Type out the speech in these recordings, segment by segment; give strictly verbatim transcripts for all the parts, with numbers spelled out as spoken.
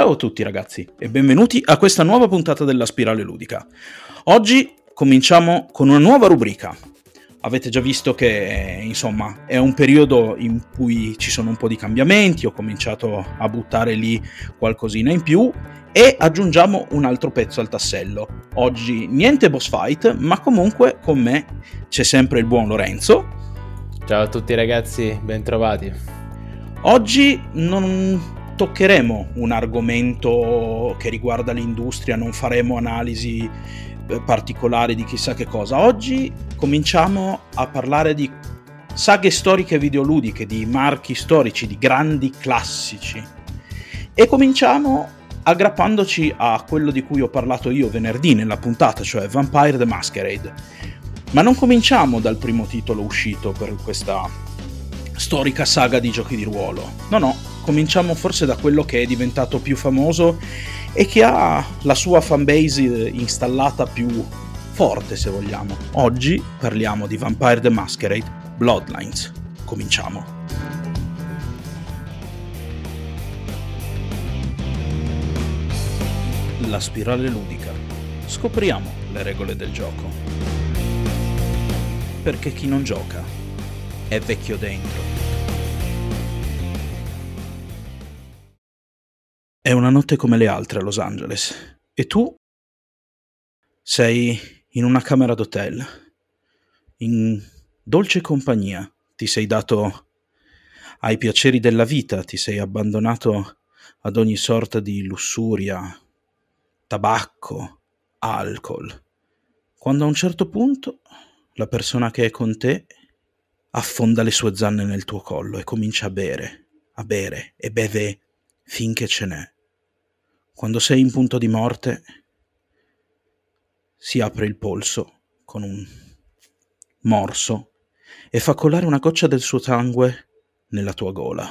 Ciao a tutti ragazzi e benvenuti a questa nuova puntata della Spirale Ludica. Oggi cominciamo con una nuova rubrica. Avete già visto che insomma è un periodo in cui ci sono un po' di cambiamenti, ho cominciato a buttare lì qualcosina in più e aggiungiamo un altro pezzo al tassello. Oggi niente boss fight, ma comunque con me c'è sempre il buon Lorenzo. Ciao a tutti ragazzi, bentrovati. Oggi non toccheremo un argomento che riguarda l'industria, non faremo analisi particolari di chissà che cosa. Oggi cominciamo a parlare di saghe storiche videoludiche, di marchi storici, di grandi classici. E cominciamo aggrappandoci a quello di cui ho parlato io venerdì nella puntata, cioè Vampire the Masquerade. Ma non cominciamo dal primo titolo uscito per questa storica saga di giochi di ruolo. No, no, cominciamo forse da quello che è diventato più famoso e che ha la sua fanbase installata più forte, se vogliamo. Oggi parliamo di Vampire the Masquerade Bloodlines. Cominciamo. La spirale ludica. Scopriamo le regole del gioco. Perché chi non gioca è vecchio dentro. È una notte come le altre a Los Angeles e tu sei in una camera d'hotel, in dolce compagnia, ti sei dato ai piaceri della vita, ti sei abbandonato ad ogni sorta di lussuria, tabacco, alcol, quando a un certo punto la persona che è con te affonda le sue zanne nel tuo collo e comincia a bere, a bere e beve finché ce n'è. Quando sei in punto di morte, si apre il polso con un morso e fa colare una goccia del suo sangue nella tua gola.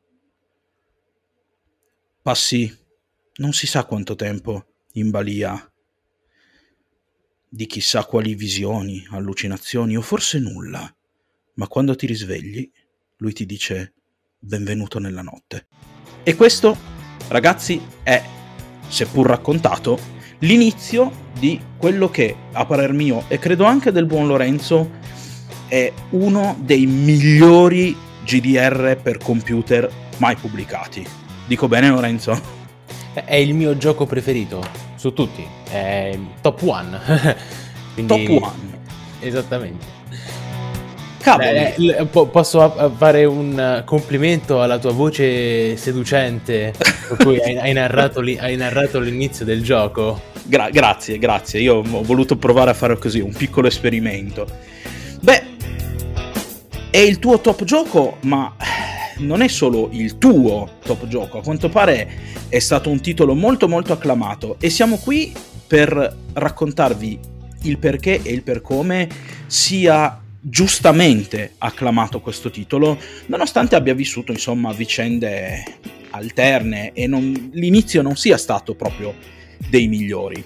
Passi non si sa quanto tempo in balia di chissà quali visioni, allucinazioni o forse nulla, ma quando ti risvegli, lui ti dice benvenuto nella notte. E questo, ragazzi, è, seppur raccontato, l'inizio di quello che, a parer mio, e credo anche del buon Lorenzo, è uno dei migliori G D R per computer mai pubblicati. Dico bene, Lorenzo? È il mio gioco preferito, su tutti, è il top one. Quindi... Top one. Esattamente. Cavoli. Eh, po- posso fare un complimento alla tua voce seducente con cui hai, hai, narrato li- hai narrato l'inizio del gioco? Gra- grazie, grazie. Io ho voluto provare a fare così, un piccolo esperimento. Beh, è il tuo top gioco, ma non è solo il tuo top gioco. A quanto pare è stato un titolo molto molto acclamato e siamo qui per raccontarvi il perché e il per come sia giustamente acclamato questo titolo, nonostante abbia vissuto insomma vicende alterne e non, l'inizio non sia stato proprio dei migliori.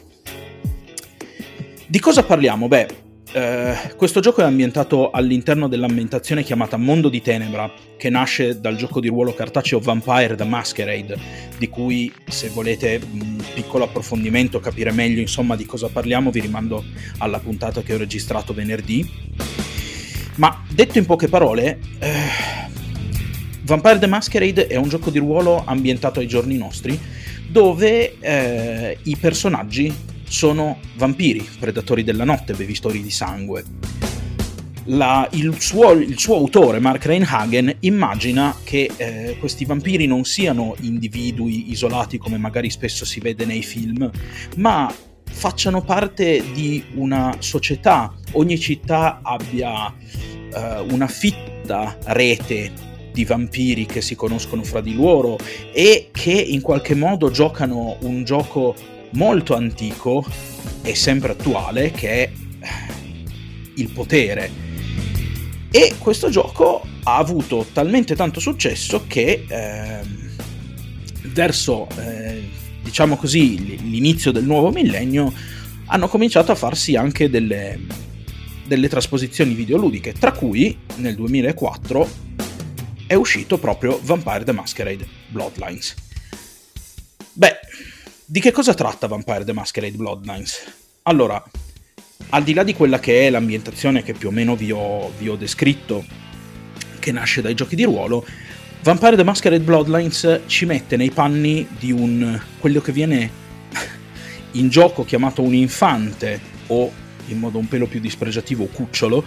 Di cosa parliamo? Beh, eh, questo gioco è ambientato all'interno dell'ambientazione chiamata Mondo di Tenebra, che nasce dal gioco di ruolo cartaceo Vampire the Masquerade, di cui, se volete un piccolo approfondimento, capire meglio insomma di cosa parliamo, vi rimando alla puntata che ho registrato venerdì. Ma detto in poche parole, eh, Vampire the Masquerade è un gioco di ruolo ambientato ai giorni nostri, dove eh, i personaggi sono vampiri, predatori della notte, bevistori di sangue. La, il, suo, il suo autore, Mark Rein-Hagen, immagina che eh, questi vampiri non siano individui isolati come magari spesso si vede nei film, ma facciano parte di una società. Ogni città abbia uh, una fitta rete di vampiri che si conoscono fra di loro e che in qualche modo giocano un gioco molto antico e sempre attuale, che è il potere. E questo gioco ha avuto talmente tanto successo che eh, verso eh, diciamo così l'inizio del nuovo millennio hanno cominciato a farsi anche delle, delle trasposizioni videoludiche, tra cui nel duemilaquattro è uscito proprio Vampire the Masquerade Bloodlines. Beh, di che cosa tratta Vampire the Masquerade Bloodlines? Allora, al di là di quella che è l'ambientazione che più o meno vi ho, vi ho descritto, che nasce dai giochi di ruolo, Vampire the Masquerade Bloodlines ci mette nei panni di un quello che viene in gioco chiamato un infante, o in modo un pelo più dispregiativo cucciolo,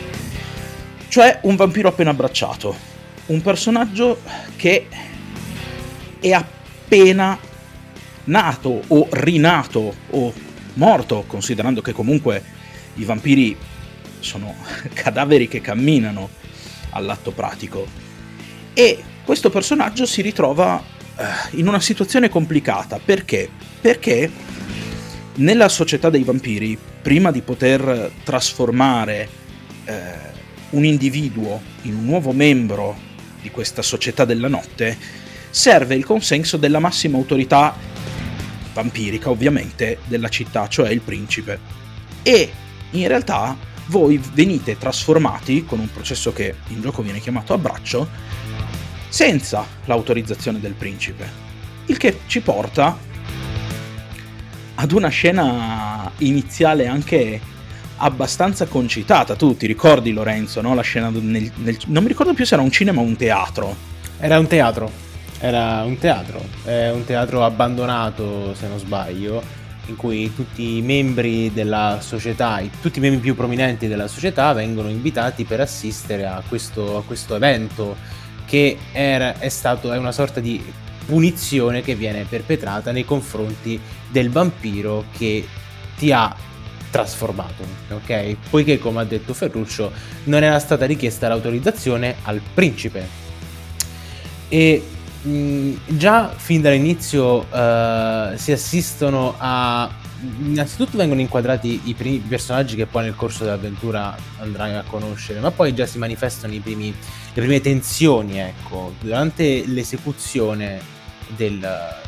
cioè un vampiro appena abbracciato, un personaggio che è appena nato o rinato o morto, considerando che comunque i vampiri sono cadaveri che camminano all'atto pratico, e questo personaggio si ritrova eh, in una situazione complicata. Perché? Perché nella società dei vampiri, prima di poter trasformare eh, un individuo in un nuovo membro di questa società della notte, serve il consenso della massima autorità vampirica, ovviamente, della città, cioè il principe. E in realtà voi venite trasformati con un processo che in gioco viene chiamato abbraccio, senza l'autorizzazione del principe, il che ci porta ad una scena iniziale anche abbastanza concitata. Tu ti ricordi, Lorenzo, no? La scena nel, nel, non mi ricordo più se era un cinema o un teatro. Era un teatro, era un teatro, è un teatro abbandonato, se non sbaglio, in cui tutti i membri della società, tutti i membri più prominenti della società vengono invitati per assistere a questo, a questo evento, che era, è stato è una sorta di punizione che viene perpetrata nei confronti del vampiro che ti ha trasformato, ok? Poiché, come ha detto Ferruccio, non era stata richiesta l'autorizzazione al principe. E mh, già fin dall'inizio uh, si assistono a... innanzitutto vengono inquadrati i primi personaggi che poi nel corso dell'avventura andrai a conoscere, ma poi già si manifestano i primi, le prime tensioni, ecco, durante l'esecuzione del,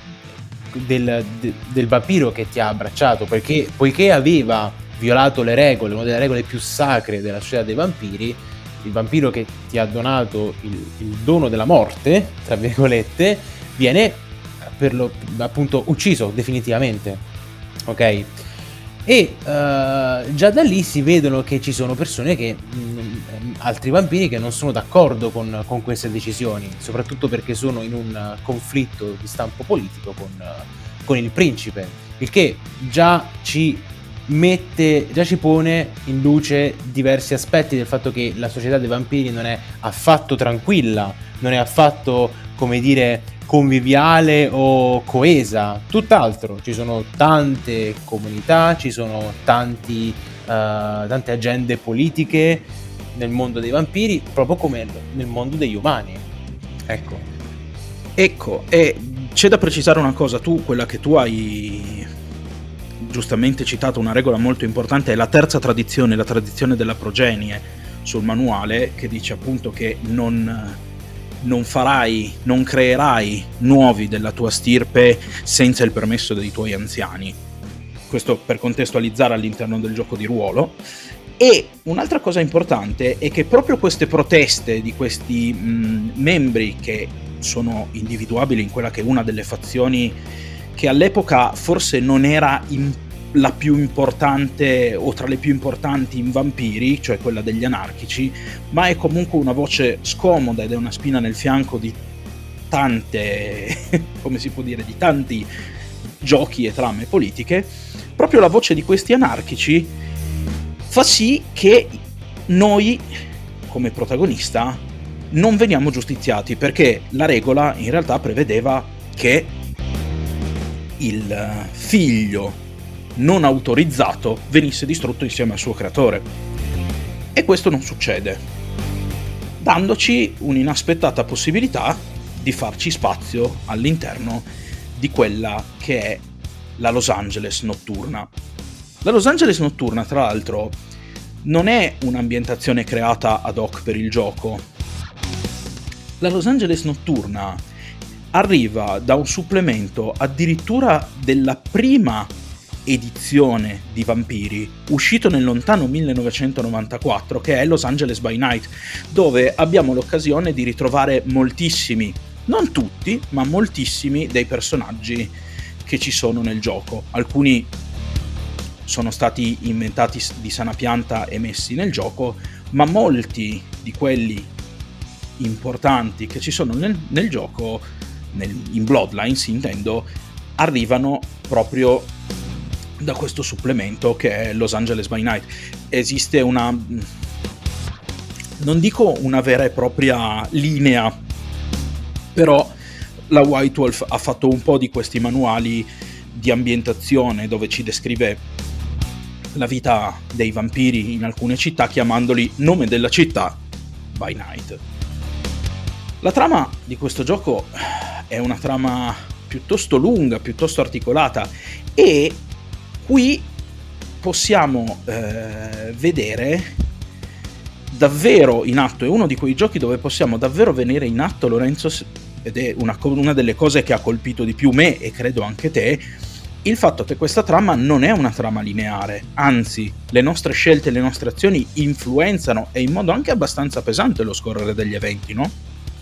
del, de, del vampiro che ti ha abbracciato, perché poiché aveva violato le regole, una delle regole più sacre della società dei vampiri, il vampiro che ti ha donato il, il dono della morte, tra virgolette, viene per lo appunto ucciso definitivamente, ok? E uh, già da lì si vedono che ci sono persone che mh, altri vampiri che non sono d'accordo con, con queste decisioni, soprattutto perché sono in un conflitto di stampo politico con, uh, con il principe, il che già ci mette, già ci pone in luce diversi aspetti del fatto che la società dei vampiri non è affatto tranquilla, non è affatto, come dire, conviviale o coesa, tutt'altro. Ci sono tante comunità, ci sono tanti, uh, tante agende politiche nel mondo dei vampiri, proprio come nel mondo degli umani. Ecco. Ecco, e c'è da precisare una cosa. Tu, quella che tu hai giustamente citato, una regola molto importante, è la terza tradizione, la tradizione della progenie sul manuale, che dice appunto che non... non farai, non creerai nuovi della tua stirpe senza il permesso dei tuoi anziani. Questo per contestualizzare all'interno del gioco di ruolo. E un'altra cosa importante è che proprio queste proteste di questi mh, membri, che sono individuabili in quella che è una delle fazioni che all'epoca forse non era in, la più importante o tra le più importanti in vampiri, cioè quella degli anarchici, ma è comunque una voce scomoda ed è una spina nel fianco di tante, come si può dire, di tanti giochi e trame politiche. Proprio la voce di questi anarchici fa sì che noi, come protagonista, non veniamo giustiziati, perché la regola in realtà prevedeva che il figlio non autorizzato venisse distrutto insieme al suo creatore. E questo non succede, dandoci un'inaspettata possibilità di farci spazio all'interno di quella che è la Los Angeles notturna. La Los Angeles notturna, tra l'altro, non è un'ambientazione creata ad hoc per il gioco. La Los Angeles notturna arriva da un supplemento addirittura della prima edizione di Vampiri, uscito nel lontano millenovecentonovantaquattro, che è Los Angeles by Night, dove abbiamo l'occasione di ritrovare moltissimi, non tutti, ma moltissimi dei personaggi che ci sono nel gioco. Alcuni sono stati inventati di sana pianta e messi nel gioco, ma molti di quelli importanti che ci sono nel, nel gioco, nel, in Bloodlines intendo, arrivano proprio da questo supplemento che è Los Angeles by Night. Esiste una, non dico una vera e propria linea, però la White Wolf ha fatto un po' di questi manuali di ambientazione dove ci descrive la vita dei vampiri in alcune città, chiamandoli nome della città by Night. La trama di questo gioco è una trama piuttosto lunga, piuttosto articolata, e qui possiamo eh, vedere davvero in atto, è uno di quei giochi dove possiamo davvero vedere in atto, Lorenzo, ed è una, una delle cose che ha colpito di più me e credo anche te, il fatto che questa trama non è una trama lineare, anzi le nostre scelte e le nostre azioni influenzano, e in modo anche abbastanza pesante, lo scorrere degli eventi, no?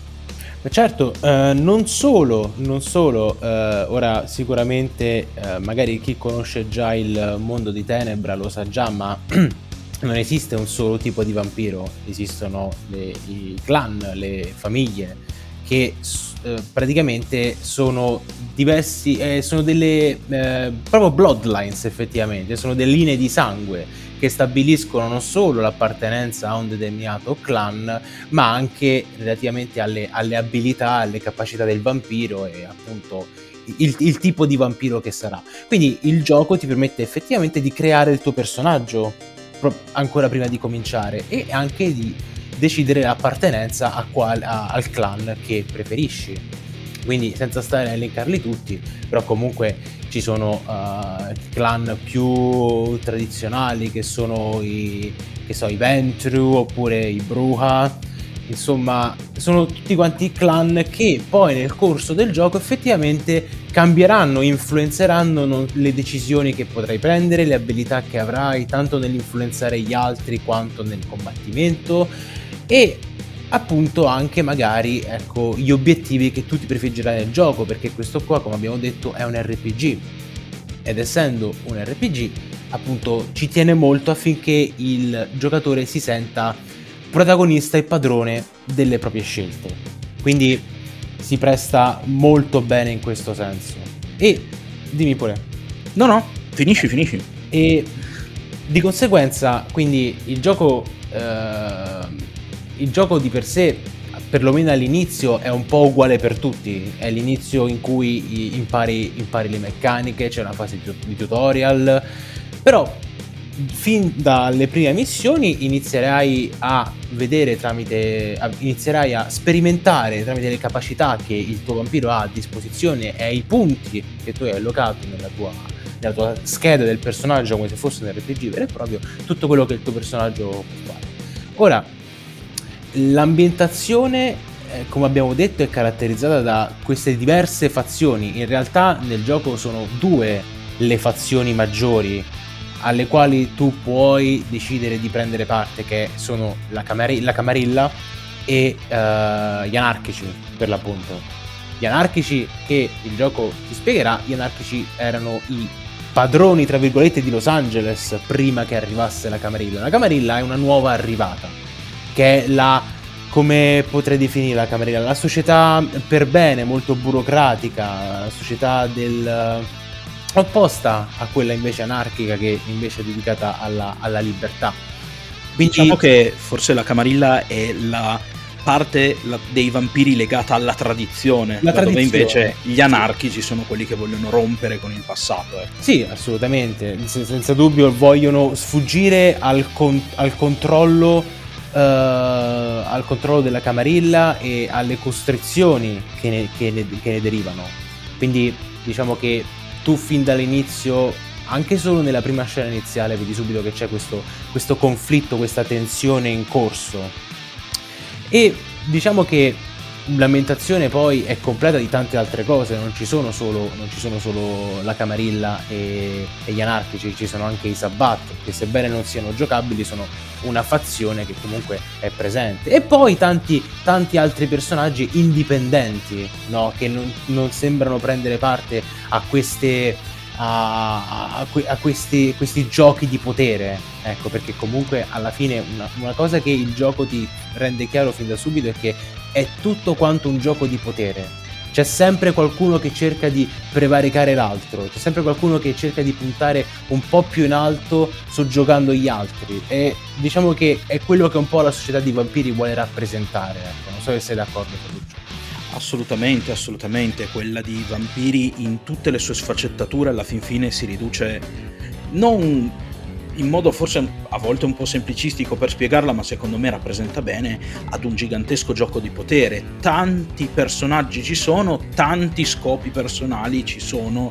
Certo, eh, non solo, non solo, eh, ora sicuramente eh, magari chi conosce già il mondo di Tenebra lo sa già, ma non esiste un solo tipo di vampiro, esistono le, i clan, le famiglie che eh, praticamente sono diversi, eh, sono delle eh, proprio bloodlines, effettivamente, sono delle linee di sangue che stabiliscono non solo l'appartenenza a un determinato clan, ma anche relativamente alle, alle abilità, alle capacità del vampiro e appunto il, il tipo di vampiro che sarà. Quindi il gioco ti permette effettivamente di creare il tuo personaggio pro- ancora prima di cominciare, e anche di decidere l'appartenenza a qual, a, al clan che preferisci. Quindi senza stare a elencarli tutti, però comunque ci sono uh, clan più tradizionali che sono i, che so, i Ventru oppure i Bruja, insomma sono tutti quanti clan che poi nel corso del gioco effettivamente cambieranno, influenzeranno non, le decisioni che potrai prendere, le abilità che avrai, tanto nell'influenzare gli altri quanto nel combattimento, e appunto anche magari ecco gli obiettivi che tu ti prefiggerai nel gioco, perché questo qua, come abbiamo detto, è un R P G, ed essendo un R P G appunto ci tiene molto affinché il giocatore si senta protagonista e padrone delle proprie scelte, quindi si presta molto bene in questo senso. E dimmi pure. No no, finisci finisci. E di conseguenza quindi il gioco eh, il gioco di per sé, perlomeno all'inizio, è un po' uguale per tutti. È l'inizio in cui impari, impari le meccaniche, c'è una fase di tutorial, però fin dalle prime missioni inizierai a vedere tramite a, inizierai a sperimentare tramite le capacità che il tuo vampiro ha a disposizione e i punti che tu hai allocato nella tua, nella tua scheda del personaggio, come se fosse un R P G vero e proprio, tutto quello che il tuo personaggio può fare. Ora, l'ambientazione, eh, come abbiamo detto, è caratterizzata da queste diverse fazioni. In realtà nel gioco sono due le fazioni maggiori alle quali tu puoi decidere di prendere parte, che sono la, camari- la Camarilla e uh, gli anarchici, per l'appunto. Gli anarchici, che il gioco ti spiegherà, gli anarchici erano i padroni, tra virgolette, di Los Angeles prima che arrivasse la Camarilla. La Camarilla è una nuova arrivata, che è la, come potrei definire la Camarilla, la società per bene, molto burocratica, la società del uh, opposta a quella invece anarchica, che invece è dedicata alla, alla libertà. Quindi diciamo che forse la Camarilla è la parte la, dei vampiri legata alla tradizione, la dove tradizione. Invece gli anarchici sono quelli che vogliono rompere con il passato. Eh. Sì, assolutamente, senza dubbio vogliono sfuggire al, con- al controllo Uh, al controllo della Camarilla e alle costrizioni che ne, che, ne, che ne derivano. Quindi diciamo che tu fin dall'inizio, anche solo nella prima scena iniziale, vedi subito che c'è questo, questo conflitto, questa tensione in corso. E diciamo che l'ambientazione poi è completa di tante altre cose, non ci sono solo, non ci sono solo la Camarilla e, e gli anarchici, ci sono anche i Sabbat, che sebbene non siano giocabili sono una fazione che comunque è presente, e poi tanti, tanti altri personaggi indipendenti, no? Che non, non sembrano prendere parte a queste a, a, a questi, questi giochi di potere, ecco, perché comunque alla fine una, una cosa che il gioco ti rende chiaro fin da subito è che è tutto quanto un gioco di potere. C'è sempre qualcuno che cerca di prevaricare l'altro, c'è sempre qualcuno che cerca di puntare un po' più in alto soggiogando gli altri, e diciamo che è quello che un po' la società di vampiri vuole rappresentare, ecco. Non so se sei d'accordo con Lucio. Assolutamente, assolutamente, quella di vampiri in tutte le sue sfaccettature alla fin fine si riduce, non in modo forse a volte un po' semplicistico per spiegarla, ma secondo me rappresenta bene, ad un gigantesco gioco di potere. Tanti personaggi ci sono, tanti scopi personali ci sono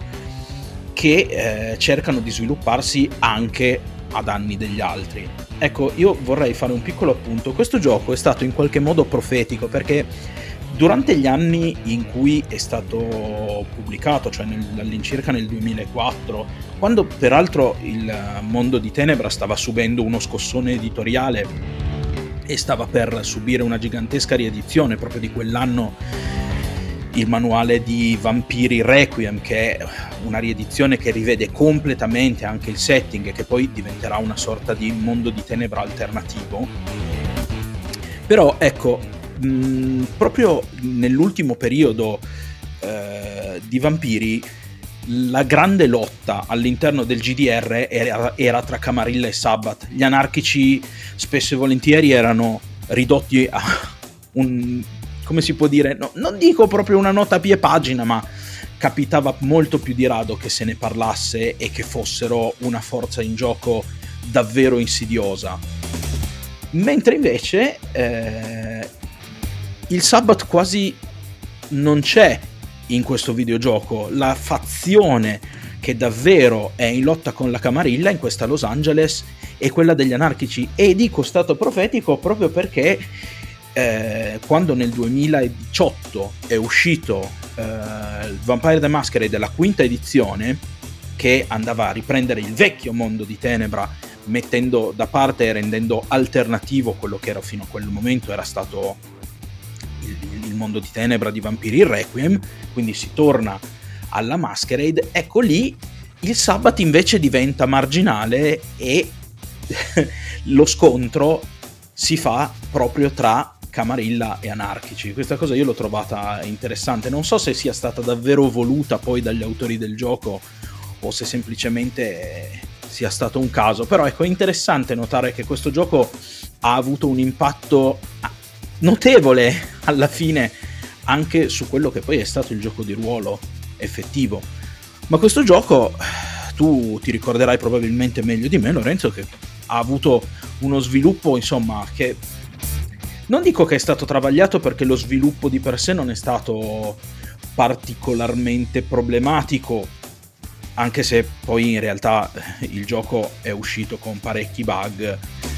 che eh, cercano di svilupparsi anche a danni degli altri. Ecco, io vorrei fare un piccolo appunto. Questo gioco è stato in qualche modo profetico, perché durante gli anni in cui è stato pubblicato, cioè nel, all'incirca nel duemilaquattro, quando peraltro il mondo di Tenebra stava subendo uno scossone editoriale e stava per subire una gigantesca riedizione proprio di quell'anno, il manuale di Vampiri Requiem, che è una riedizione che rivede completamente anche il setting e che poi diventerà una sorta di mondo di Tenebra alternativo. Però ecco, mh, proprio nell'ultimo periodo eh, di Vampiri, la grande lotta all'interno del G D R era, era tra Camarilla e Sabbat. Gli anarchici spesso e volentieri erano ridotti a un, come si può dire, no, non dico proprio una nota a pie pagina, ma capitava molto più di rado che se ne parlasse e che fossero una forza in gioco davvero insidiosa. Mentre invece eh, il Sabbat quasi non c'è in questo videogioco. La fazione che davvero è in lotta con la Camarilla in questa Los Angeles è quella degli anarchici, e dico stato profetico proprio perché eh, quando nel duemiladiciotto è uscito eh, Vampire the Masquerade della quinta edizione, che andava a riprendere il vecchio mondo di Tenebra, mettendo da parte e rendendo alternativo quello che era fino a quel momento era stato il, il mondo di Tenebra di Vampiri Requiem, quindi si torna alla Masquerade. Ecco, lì il Sabbat invece diventa marginale e lo scontro si fa proprio tra Camarilla e anarchici. Questa cosa io l'ho trovata interessante, non so se sia stata davvero voluta poi dagli autori del gioco o se semplicemente sia stato un caso, però ecco, è interessante notare che questo gioco ha avuto un impatto notevole alla fine anche su quello che poi è stato il gioco di ruolo effettivo. Ma questo gioco, tu ti ricorderai probabilmente meglio di me, Lorenzo, che ha avuto uno sviluppo, insomma, che non dico che è stato travagliato, perché lo sviluppo di per sé non è stato particolarmente problematico, anche se poi in realtà il gioco è uscito con parecchi bug.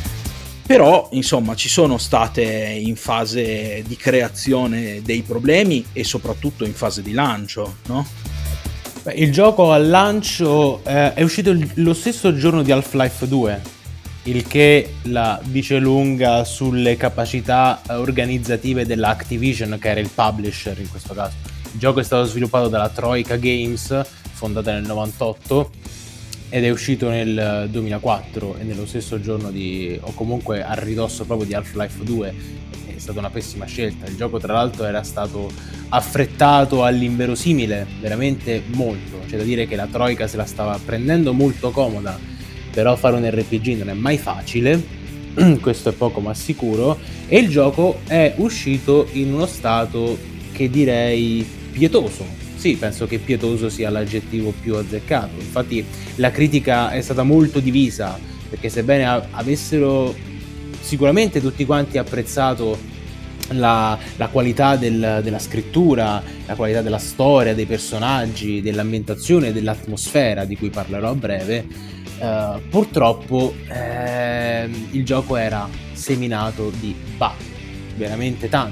Però insomma ci sono state in fase di creazione dei problemi e soprattutto in fase di lancio, no? Beh, il gioco al lancio eh, è uscito lo stesso giorno di Half-Life due, il che la dice lunga sulle capacità organizzative della Activision, che era il publisher in questo caso. Il gioco è stato sviluppato dalla Troika Games, fondata nel novantotto, ed è uscito nel duemilaquattro, e nello stesso giorno di, o comunque a ridosso proprio di Half-Life due. È stata una pessima scelta. Il gioco tra l'altro era stato affrettato all'inverosimile veramente molto, c'è da dire che la Troika se la stava prendendo molto comoda, però fare un R P G non è mai facile, questo è poco ma sicuro, e il gioco è uscito in uno stato che direi pietoso. Sì, penso che pietoso sia l'aggettivo più azzeccato. Infatti la critica è stata molto divisa, perché sebbene avessero sicuramente tutti quanti apprezzato la, la qualità del, della scrittura, la qualità della storia, dei personaggi, dell'ambientazione e dell'atmosfera, di cui parlerò a breve, eh, purtroppo eh, il gioco era seminato di bug, veramente tanti.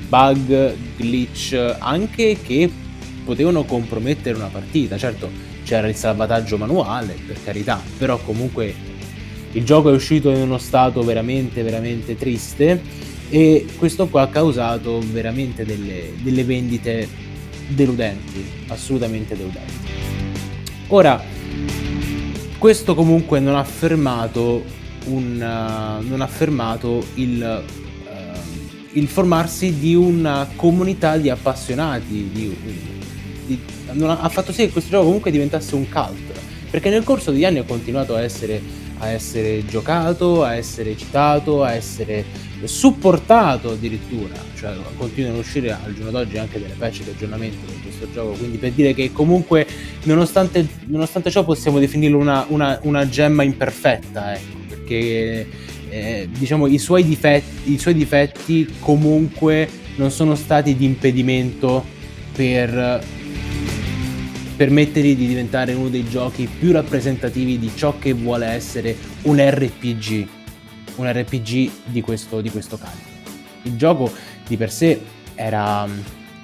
bug, glitch, anche che potevano compromettere una partita. Certo, c'era il salvataggio manuale, per carità, però comunque il gioco è uscito in uno stato veramente, veramente triste, e questo qua ha causato veramente delle, delle vendite deludenti, assolutamente deludenti. Ora, questo comunque non ha fermato un uh, non ha fermato il uh, il formarsi di una comunità di appassionati, di, di, non ha, ha fatto sì che questo gioco comunque diventasse un cult, perché nel corso degli anni ha continuato a essere a essere giocato, a essere citato, a essere supportato addirittura, cioè continuano a uscire al giorno d'oggi anche delle patch di aggiornamento di questo gioco, quindi per dire che comunque nonostante, nonostante ciò possiamo definirlo una, una, una gemma imperfetta, ecco, perché eh, diciamo i suoi difetti, i suoi difetti comunque non sono stati di impedimento per permettergli di diventare uno dei giochi più rappresentativi di ciò che vuole essere un R P G, un R P G di questo, di questo calibro. Il gioco di per sé era uh,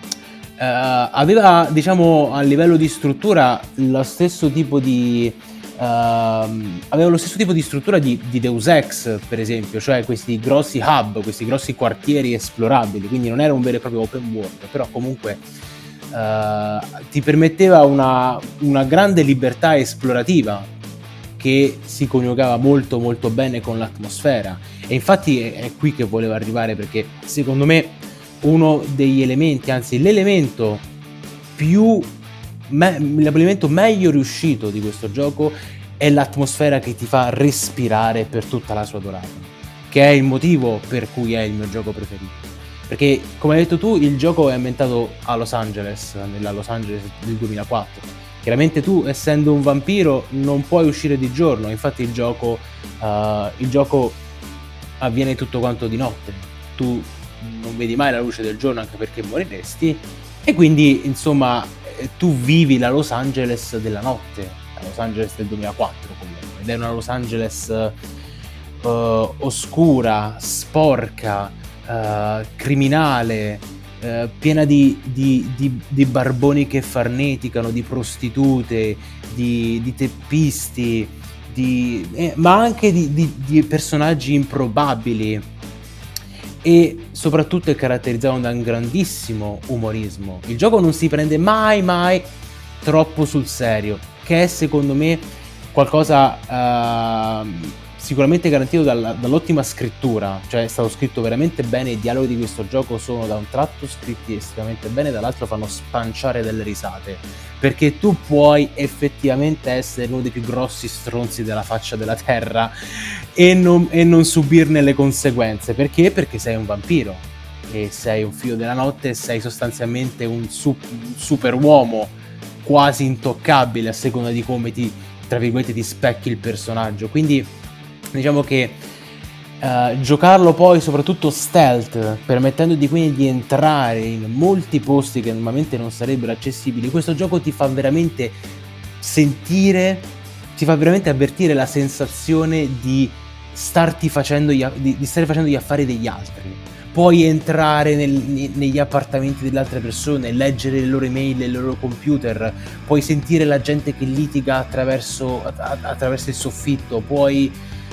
aveva, diciamo, a livello di struttura lo stesso tipo di uh, aveva lo stesso tipo di struttura di, di Deus Ex, per esempio, cioè questi grossi hub, questi grossi quartieri esplorabili, quindi non era un vero e proprio open world, però comunque Uh, ti permetteva una, una grande libertà esplorativa che si coniugava molto molto bene con l'atmosfera, e infatti è, è qui che volevo arrivare, perché secondo me uno degli elementi, anzi l'elemento più me, l'elemento meglio riuscito di questo gioco è l'atmosfera che ti fa respirare per tutta la sua durata, che è il motivo per cui è il mio gioco preferito. Perché, come hai detto tu, il gioco è ambientato a Los Angeles, nella Los Angeles del duemilaquattro. Chiaramente tu, essendo un vampiro, non puoi uscire di giorno, infatti il gioco, uh, il gioco avviene tutto quanto di notte. Tu non vedi mai la luce del giorno, anche perché moriresti, e quindi, insomma, tu vivi la Los Angeles della notte, la Los Angeles del duemilaquattro comunque, ed è una Los Angeles uh, oscura, sporca, Uh, criminale, uh, piena di, di, di, di barboni che farneticano, di prostitute, di, di teppisti, di, eh, ma anche di, di, di personaggi improbabili, e soprattutto è caratterizzato da un grandissimo umorismo. Il gioco non si prende mai mai troppo sul serio, che è secondo me qualcosa uh, sicuramente garantito dalla, dall'ottima scrittura, cioè è stato scritto veramente bene, i dialoghi di questo gioco sono da un tratto scritti estremamente bene, dall'altro fanno spanciare delle risate, perché tu puoi effettivamente essere uno dei più grossi stronzi della faccia della terra e non, e non subirne le conseguenze. Perché? Perché sei un vampiro e sei un figlio della notte e sei sostanzialmente un, sup, un super uomo quasi intoccabile a seconda di come ti, tra virgolette, ti specchi il personaggio. Quindi diciamo che uh, giocarlo poi soprattutto stealth, permettendoti quindi di entrare in molti posti che normalmente non sarebbero accessibili, questo gioco ti fa veramente sentire, ti fa veramente avvertire la sensazione di starti facendo gli, di, di stare facendo gli affari degli altri. Puoi entrare nel, negli appartamenti delle altre persone, leggere le loro email, le loro computer, puoi sentire la gente che litiga attraverso, a, attraverso il soffitto, puoi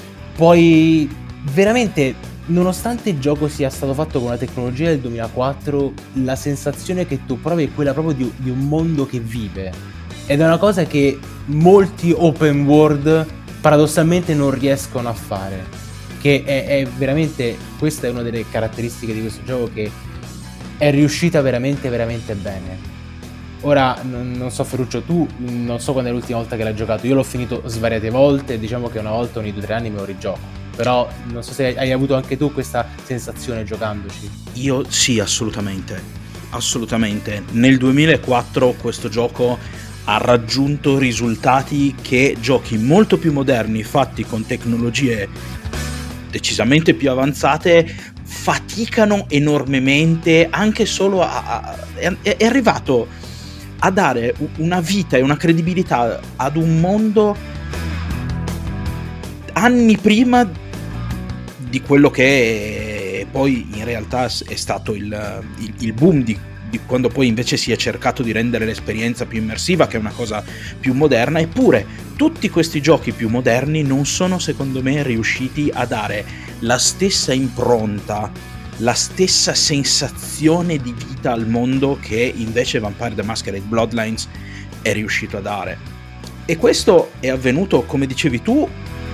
Poi veramente, nonostante il gioco sia stato fatto con la tecnologia del duemilaquattro, la sensazione che tu provi è quella proprio di, di un mondo che vive, ed è una cosa che molti open world paradossalmente non riescono a fare, che è, è veramente, questa è una delle caratteristiche di questo gioco, che è riuscita veramente veramente bene. Ora, non, non so Ferruccio, tu non so quando è l'ultima volta che l'hai giocato, io l'ho finito svariate volte, diciamo che una volta ogni due o tre anni me lo rigioco, però non so se hai avuto anche tu questa sensazione giocandoci. Io sì, assolutamente, assolutamente. Nel duemilaquattro questo gioco ha raggiunto risultati che giochi molto più moderni, fatti con tecnologie decisamente più avanzate, faticano enormemente, anche solo a, a, è, è arrivato a dare una vita e una credibilità ad un mondo anni prima di quello che poi in realtà è stato il, il, il boom di, di quando poi invece si è cercato di rendere l'esperienza più immersiva, che è una cosa più moderna. Eppure tutti questi giochi più moderni non sono, secondo me, riusciti a dare la stessa impronta, la stessa sensazione di vita al mondo che invece Vampire the Masquerade Bloodlines è riuscito a dare. E questo è avvenuto, come dicevi tu,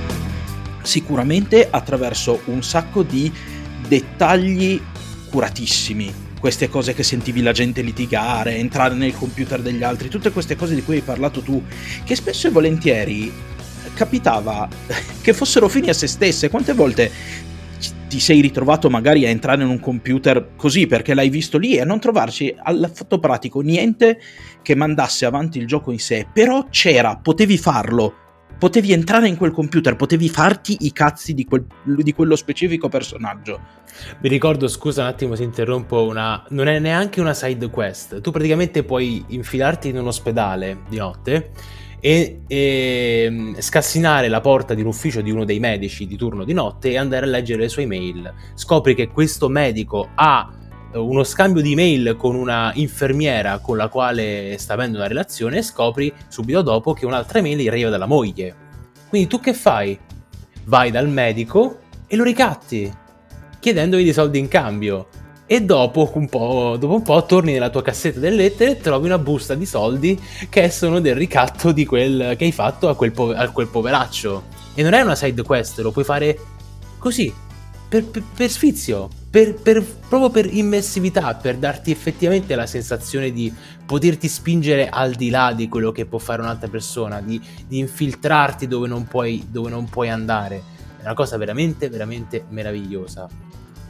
sicuramente attraverso un sacco di dettagli curatissimi, queste cose che sentivi la gente litigare, entrare nel computer degli altri, tutte queste cose di cui hai parlato tu, che spesso e volentieri capitava che fossero fini a se stesse. Quante volte ti sei ritrovato magari a entrare in un computer così perché l'hai visto lì e a non trovarci al fatto pratico niente che mandasse avanti il gioco in sé, però c'era, potevi farlo, potevi entrare in quel computer, potevi farti i cazzi di, quel, di quello specifico personaggio. Mi ricordo, scusa un attimo se interrompo, una non è neanche una side quest, tu praticamente puoi infilarti in un ospedale di notte e, e scassinare la porta di un ufficio di uno dei medici di turno di notte e andare a leggere le sue email. Scopri che questo medico ha uno scambio di email con una infermiera con la quale sta avendo una relazione e scopri subito dopo che un'altra email arriva dalla moglie. Quindi tu che fai? Vai dal medico e lo ricatti chiedendogli dei soldi in cambio e dopo un po', dopo un po' torni nella tua cassetta delle lettere e trovi una busta di soldi che sono del ricatto di quel che hai fatto a quel, po- a quel poveraccio. E non è una side quest, lo puoi fare così, per, per, per sfizio, per, per, proprio per immersività, per darti effettivamente la sensazione di poterti spingere al di là di quello che può fare un'altra persona, di, di infiltrarti dove non puoi, dove non puoi andare. È una cosa veramente, veramente meravigliosa.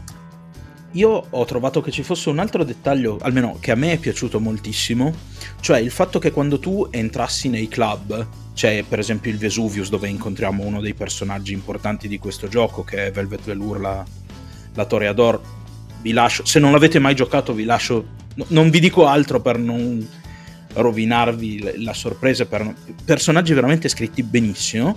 Io ho trovato che ci fosse un altro dettaglio, almeno che a me è piaciuto moltissimo, cioè il fatto che quando tu entrassi nei club, c'è per esempio il Vesuvius dove incontriamo uno dei personaggi importanti di questo gioco che è Velvet Velour, la, la Toreador. Vi lascio, se non l'avete mai giocato vi lascio, no, non vi dico altro per non rovinarvi la sorpresa, per personaggi veramente scritti benissimo.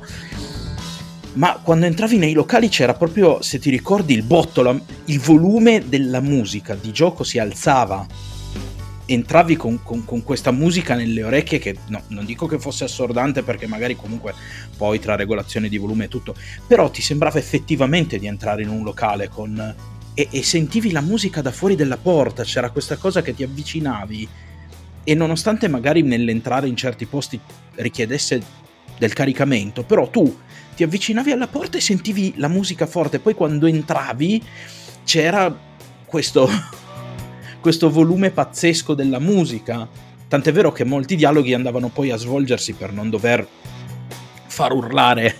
Ma quando entravi nei locali c'era proprio, se ti ricordi, il botto, la, il volume della musica di gioco si alzava. Entravi con, con, con questa musica nelle orecchie che, no, non dico che fosse assordante perché magari comunque poi tra regolazione di volume e tutto, però ti sembrava effettivamente di entrare in un locale con e, e sentivi la musica da fuori della porta, c'era questa cosa che ti avvicinavi e nonostante magari nell'entrare in certi posti richiedesse del caricamento, però tu ti avvicinavi alla porta e sentivi la musica forte, poi quando entravi c'era questo, questo volume pazzesco della musica, tant'è vero che molti dialoghi andavano poi a svolgersi per non dover far urlare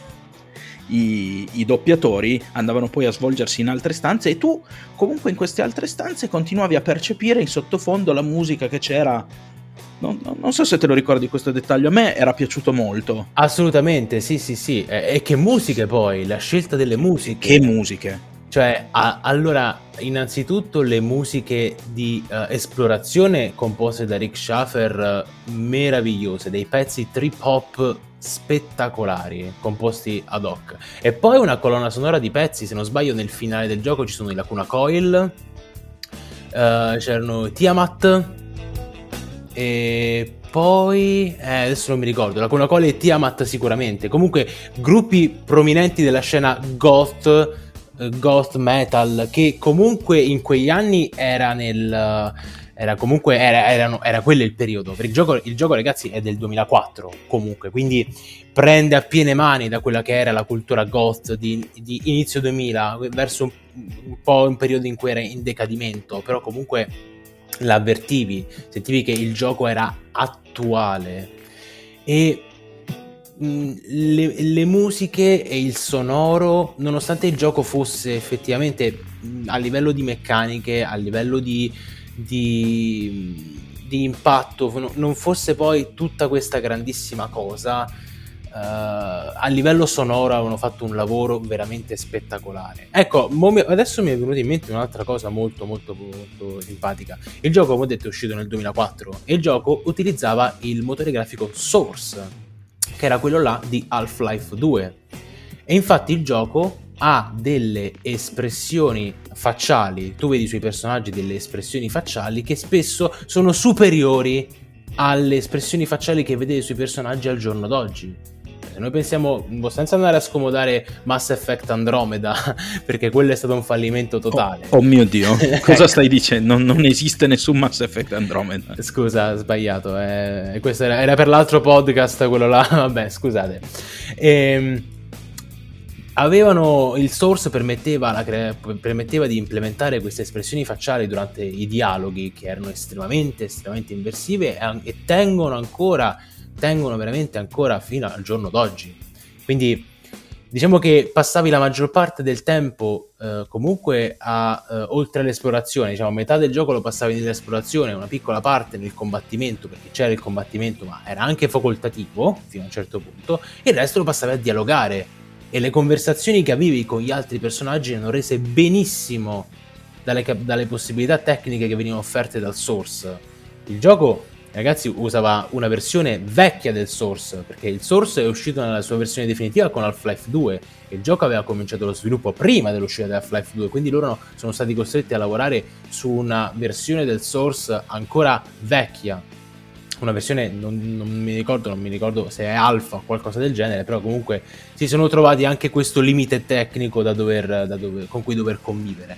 i, i doppiatori, andavano poi a svolgersi in altre stanze e tu comunque in queste altre stanze continuavi a percepire in sottofondo la musica che c'era. Non, non so se te lo ricordi questo dettaglio, a me era piaciuto molto. Assolutamente, sì, sì, sì. E, e che musiche poi, la scelta delle musiche. Che musiche. Cioè, a, allora, innanzitutto le musiche di uh, esplorazione composte da Rick Schaffer, uh, meravigliose, dei pezzi trip hop spettacolari, composti ad hoc. E poi una colonna sonora di pezzi, se non sbaglio nel finale del gioco ci sono i Lacuna Coil, uh, c'erano Tiamat, e poi eh, adesso non mi ricordo, la Lacuna Coil e Tiamat sicuramente, comunque gruppi prominenti della scena goth, eh, goth metal, che comunque in quegli anni era nel era comunque era, erano, era quello il periodo. Per il gioco, il gioco ragazzi è del duemilaquattro comunque, quindi prende a piene mani da quella che era la cultura goth di, di inizio duemila verso un, un po' un periodo in cui era in decadimento, però comunque l'avvertivi, sentivi che il gioco era attuale e mh, le, le musiche e il sonoro, nonostante il gioco fosse effettivamente mh, a livello di meccaniche, a livello di, di, di impatto, non fosse poi tutta questa grandissima cosa, Uh, a livello sonoro avevano fatto un lavoro veramente spettacolare. Ecco, adesso mi è venuta in mente un'altra cosa molto molto molto simpatica. Il gioco, come ho detto, è uscito nel duemilaquattro e il gioco utilizzava il motore grafico Source, che era quello là di Half-Life due, e infatti il gioco ha delle espressioni facciali, tu vedi sui personaggi delle espressioni facciali che spesso sono superiori alle espressioni facciali che vedete sui personaggi al giorno d'oggi. Se noi pensiamo, senza andare a scomodare Mass Effect Andromeda, perché quello è stato un fallimento totale. Oh, oh mio Dio, cosa stai dicendo? Non, non esiste nessun Mass Effect Andromeda. Scusa, sbagliato. Eh, questo era, era per l'altro podcast, quello là. Vabbè, scusate. Ehm, avevano il source permetteva, la cre- permetteva di implementare queste espressioni facciali durante i dialoghi, che erano estremamente, estremamente immersive e, e tengono ancora. tengono veramente ancora fino al giorno d'oggi. Quindi diciamo che passavi la maggior parte del tempo eh, comunque a eh, oltre all'esplorazione, diciamo metà del gioco lo passavi nell'esplorazione, una piccola parte nel combattimento, perché c'era il combattimento ma era anche facoltativo fino a un certo punto, e il resto lo passavi a dialogare, e le conversazioni che avevi con gli altri personaggi erano rese benissimo dalle, dalle possibilità tecniche che venivano offerte dal source. Il gioco, ragazzi, usava una versione vecchia del Source, perché il Source è uscito nella sua versione definitiva con Half-Life due e il gioco aveva cominciato lo sviluppo prima dell'uscita di Half-Life due, quindi loro sono stati costretti a lavorare su una versione del Source ancora vecchia, una versione, non, non mi ricordo non mi ricordo se è Alpha o qualcosa del genere, però comunque si sono trovati anche questo limite tecnico da dover, da dover, con cui dover convivere.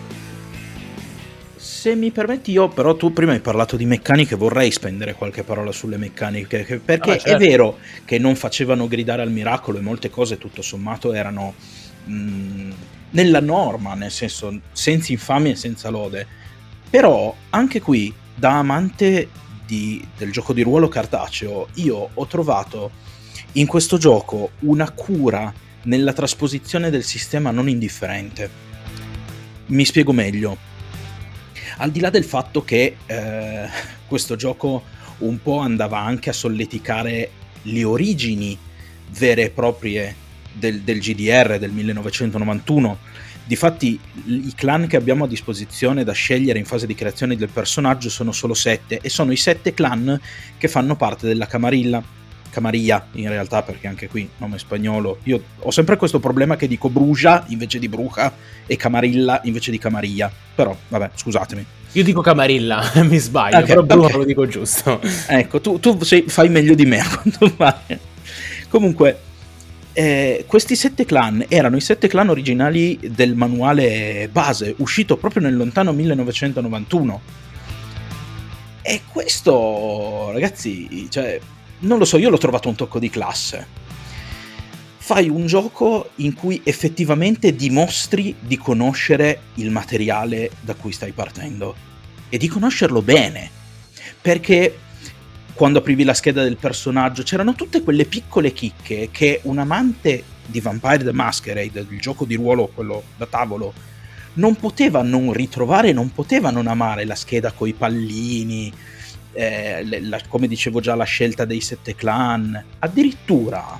Se mi permetti, io però tu prima hai parlato di meccaniche, vorrei spendere qualche parola sulle meccaniche, perché ah, certo. È vero che non facevano gridare al miracolo e molte cose tutto sommato erano mh, nella norma, nel senso senza infamia e senza lode, però anche qui da amante di, del gioco di ruolo cartaceo io ho trovato in questo gioco una cura nella trasposizione del sistema non indifferente. Mi spiego meglio. Al di là del fatto che eh, questo gioco un po' andava anche a solleticare le origini vere e proprie del, del G D R del millenovecentonovantuno, difatti i clan che abbiamo a disposizione da scegliere in fase di creazione del personaggio sono solo sette, e sono i sette clan che fanno parte della Camarilla. Camarilla in realtà, perché anche qui nome spagnolo, io ho sempre questo problema che dico Bruja invece di Bruja e Camarilla invece di Camarilla, però vabbè, scusatemi, io dico Camarilla, mi sbaglio, okay, però Bruja okay. Lo dico giusto. Ecco, tu, tu sei, fai meglio di me a quanto pare. Comunque eh, questi sette clan erano i sette clan originali del manuale base uscito proprio nel lontano millenovecentonovantuno, e questo, ragazzi, cioè non lo so, io l'ho trovato un tocco di classe. Fai un gioco in cui effettivamente dimostri di conoscere il materiale da cui stai partendo e di conoscerlo bene, perché quando aprivi la scheda del personaggio c'erano tutte quelle piccole chicche che un amante di Vampire the Masquerade, il gioco di ruolo, quello da tavolo, non poteva non ritrovare, non poteva non amare. La scheda coi pallini, Eh, la, come dicevo già, la scelta dei sette clan, addirittura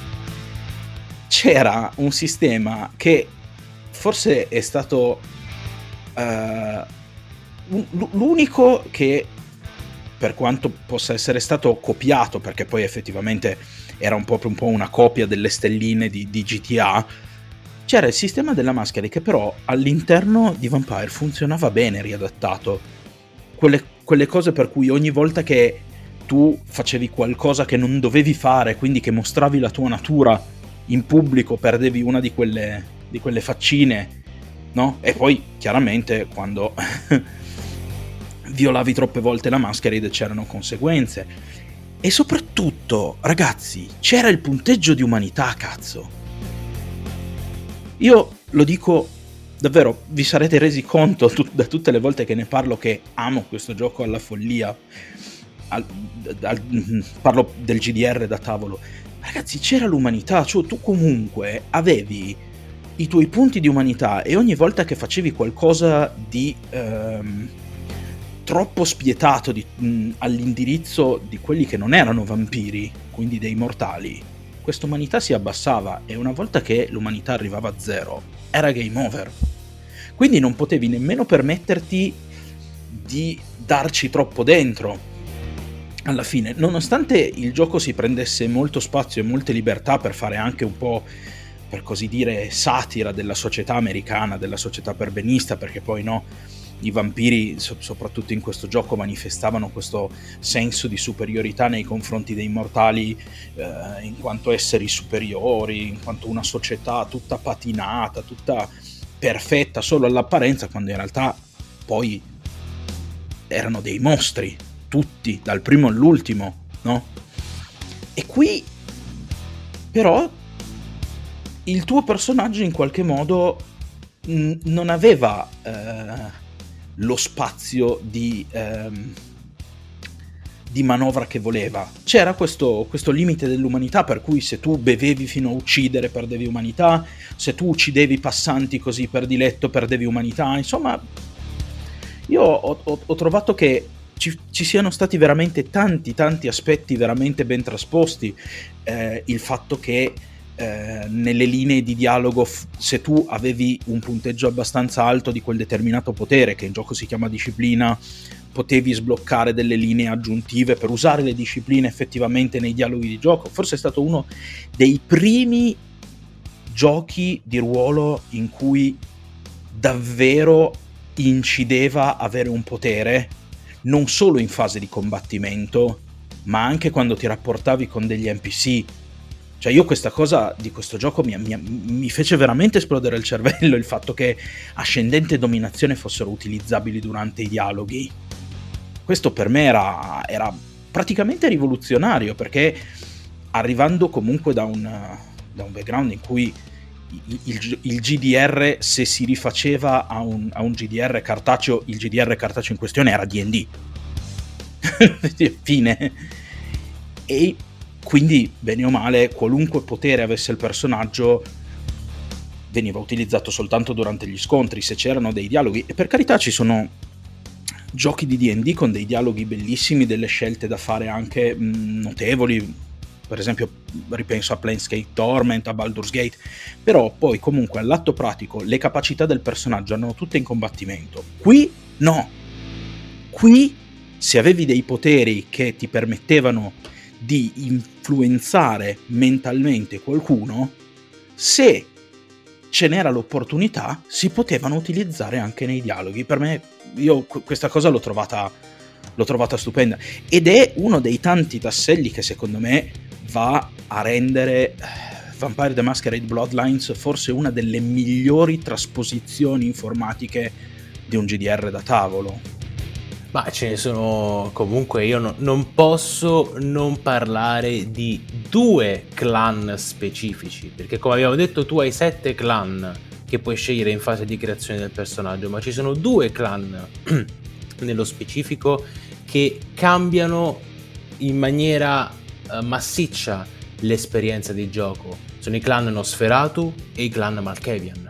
c'era un sistema che forse è stato uh, l'unico che, per quanto possa essere stato copiato, perché poi effettivamente era un po', un po' una copia delle stelline di, di G T A, c'era il sistema della maschera che però all'interno di Vampire funzionava bene riadattato. Quelle quelle cose per cui ogni volta che tu facevi qualcosa che non dovevi fare, quindi che mostravi la tua natura in pubblico, perdevi una di quelle, di quelle faccine, no? E poi chiaramente quando violavi troppe volte la Masquerade c'erano conseguenze. E soprattutto, ragazzi, c'era il punteggio di umanità, cazzo. Io lo dico davvero, vi sarete resi conto tu, da tutte le volte che ne parlo che amo questo gioco alla follia, al, al, parlo del G D R da tavolo, ragazzi, c'era l'umanità, cioè tu comunque avevi i tuoi punti di umanità e ogni volta che facevi qualcosa di ehm, troppo spietato di, mh, all'indirizzo di quelli che non erano vampiri, quindi dei mortali, questa umanità si abbassava, e una volta che l'umanità arrivava a zero era game over. Quindi non potevi nemmeno permetterti di darci troppo dentro. Alla fine, nonostante il gioco si prendesse molto spazio e molte libertà per fare anche un po' per così dire, satira della società americana, della società perbenista, perché poi no, i vampiri, so- soprattutto in questo gioco, manifestavano questo senso di superiorità nei confronti dei mortali, eh, in quanto esseri superiori, in quanto una società tutta patinata, tutta perfetta solo all'apparenza, quando in realtà poi erano dei mostri, tutti, dal primo all'ultimo, no? E qui però il tuo personaggio in qualche modo n- non aveva eh, lo spazio di, ehm, di manovra che voleva. C'era questo, questo limite dell'umanità, per cui se tu bevevi fino a uccidere perdevi umanità, se tu uccidevi passanti così per diletto perdevi umanità. Insomma, io ho, ho, ho trovato che ci, ci siano stati veramente tanti tanti aspetti veramente ben trasposti. Eh, il fatto che eh, nelle linee di dialogo, f- se tu avevi un punteggio abbastanza alto di quel determinato potere, che in gioco si chiama disciplina, potevi sbloccare delle linee aggiuntive per usare le discipline effettivamente nei dialoghi di gioco. Forse è stato uno dei primi giochi di ruolo in cui davvero incideva avere un potere, non solo in fase di combattimento, ma anche quando ti rapportavi con degli N P C. Cioè, io questa cosa di questo gioco mi, mi, mi fece veramente esplodere il cervello, il fatto che ascendente e dominazione fossero utilizzabili durante i dialoghi. Questo per me era, era praticamente rivoluzionario, perché arrivando comunque da un, da un background in cui il, il, il G D R, se si rifaceva a un, a un G D R cartaceo, il G D R cartaceo in questione era D and D. Fine. E quindi, bene o male, qualunque potere avesse il personaggio veniva utilizzato soltanto durante gli scontri, se c'erano dei dialoghi. E per carità, ci sono giochi di D and D con dei dialoghi bellissimi, delle scelte da fare anche mh, notevoli. Per esempio, ripenso a Planescape Torment, a Baldur's Gate. Però poi comunque all'atto pratico le capacità del personaggio erano tutte in combattimento. Qui no. Qui, se avevi dei poteri che ti permettevano di influenzare mentalmente qualcuno, se ce n'era l'opportunità, si potevano utilizzare anche nei dialoghi. Per me, io questa cosa l'ho trovata, l'ho trovata stupenda, ed è uno dei tanti tasselli che secondo me va a rendere Vampire the Masquerade Bloodlines forse una delle migliori trasposizioni informatiche di un G D R da tavolo. Ma ce ne sono, comunque io no, non posso non parlare di due clan specifici, perché come abbiamo detto tu hai sette clan che puoi scegliere in fase di creazione del personaggio, ma ci sono due clan nello specifico che cambiano in maniera uh, massiccia l'esperienza di gioco. Sono i clan Nosferatu e i clan Malkavian.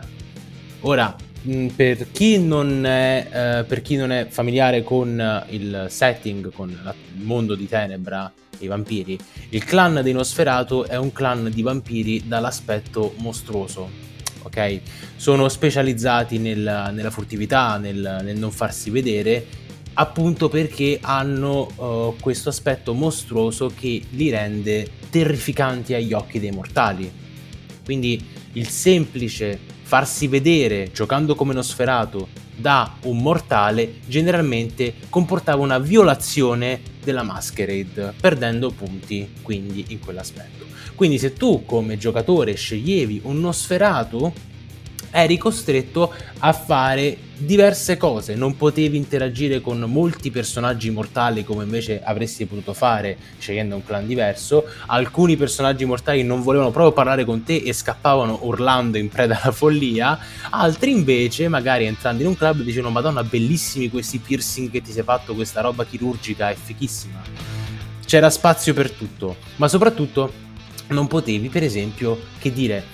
Ora, Per chi, non è, eh, per chi non è familiare con il setting, con la, il mondo di Tenebra e i vampiri, il clan dei Nosferatu è un clan di vampiri dall'aspetto mostruoso, ok? Sono specializzati nel, nella furtività, nel, nel non farsi vedere, appunto perché hanno uh, questo aspetto mostruoso che li rende terrificanti agli occhi dei mortali. Quindi il semplice farsi vedere giocando come Nosferatu da un mortale generalmente comportava una violazione della Masquerade, perdendo punti quindi in quell'aspetto. Quindi se tu come giocatore sceglievi un Nosferatu, eri costretto a fare diverse cose, non potevi interagire con molti personaggi mortali come invece avresti potuto fare scegliendo un clan diverso. Alcuni personaggi mortali non volevano proprio parlare con te e scappavano urlando in preda alla follia, altri invece magari entrando in un club dicevano madonna bellissimi questi piercing che ti sei fatto, questa roba chirurgica è fichissima. C'era spazio per tutto, ma soprattutto non potevi per esempio che dire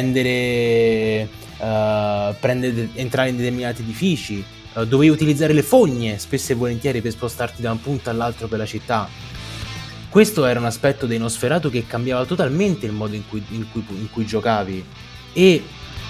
prendere Uh, prendere, entrare in determinati edifici, uh, dovevi utilizzare le fogne spesso e volentieri per spostarti da un punto all'altro per la città. Questo era un aspetto dei Nosferatu che cambiava totalmente il modo in cui, in cui, in cui giocavi, e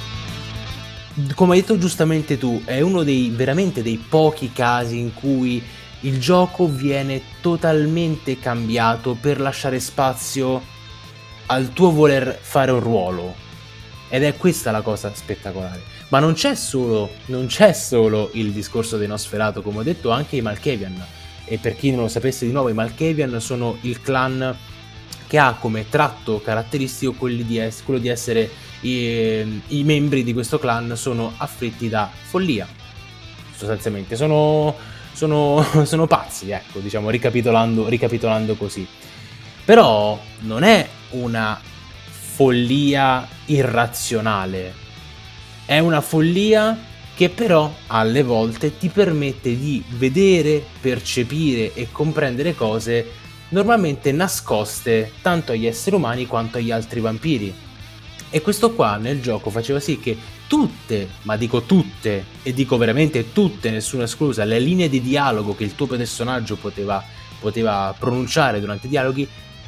come hai detto giustamente tu è uno dei veramente dei pochi casi in cui il gioco viene totalmente cambiato per lasciare spazio al tuo voler fare un ruolo. ed è questa la cosa spettacolare. Ma non c'è solo, non c'è solo il discorso dei Nosferatu, come ho detto, anche i Malkavian. E per chi non lo sapesse di nuovo, i Malkavian sono il clan che ha come tratto caratteristico quelli di es- quello di essere i, i membri di questo clan sono afflitti da follia, sostanzialmente sono, sono, sono pazzi, ecco, diciamo, ricapitolando, ricapitolando così. Però non è una follia irrazionale, è una follia che però alle volte ti permette di vedere, percepire e comprendere cose normalmente nascoste tanto agli esseri umani quanto agli altri vampiri. E questo qua nel gioco faceva sì che tutte, ma dico tutte, e dico veramente tutte, nessuna esclusa, le linee di dialogo che il tuo personaggio poteva, poteva pronunciare durante i dialoghi